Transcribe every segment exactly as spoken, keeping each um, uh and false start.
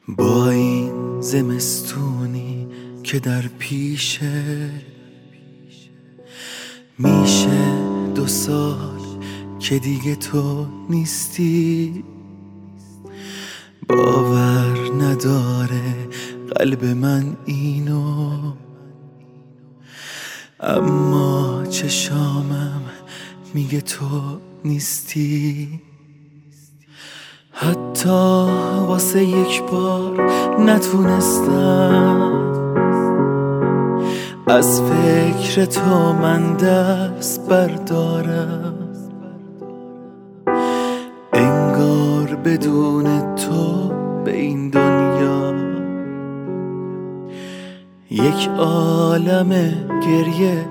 با این زمستونی که در پیشه، میشه دو سال که دیگه تو نیستی. باور نداره قلب من اینو، اما چشامم میگه تو نیستی. حتی واسه یک بار نتونستم از فکر تو من دست بردارم. انگار بدون تو به این دنیا یک عالم گریه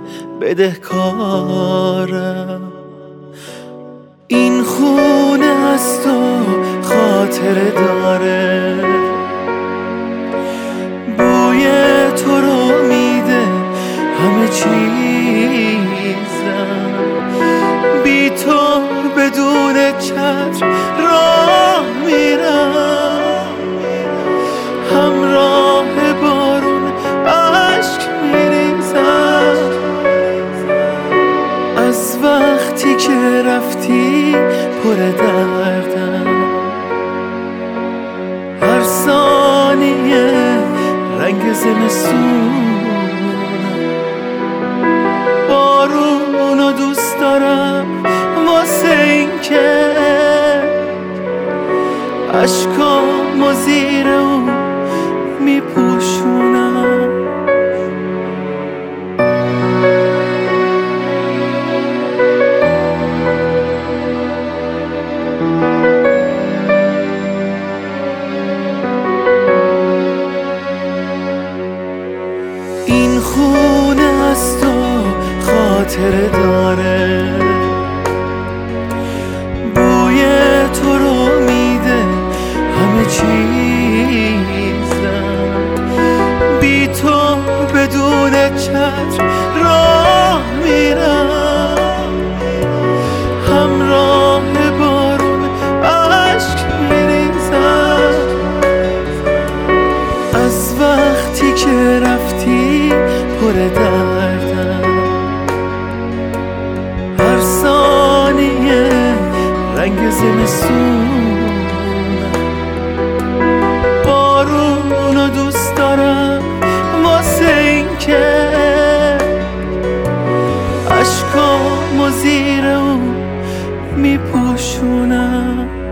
بدهکارم. این خونه از تو خاطره داره، بوی تو رو میده همه چیزم. بی تو بدون چتر راه میرم، همراه بارون عشق میریزم. از وقتی که رفتی پر دردم، هر ثانیه رنگ زمستون. بارونو دوست دارم واسه این که اشکامو زیر اون میپوشونم. این خونه از تو خاطره داره، بوی تو رو میده همه چیزم. بی تو بدون چتر راه میرم، همراه بارون عشق میریزم. از وقتی که رفتی پر دردم، هر ثانیه رنگ زمستون. بارونو دوست دارم واسه این که اشکامو زیر اون میپوشونم.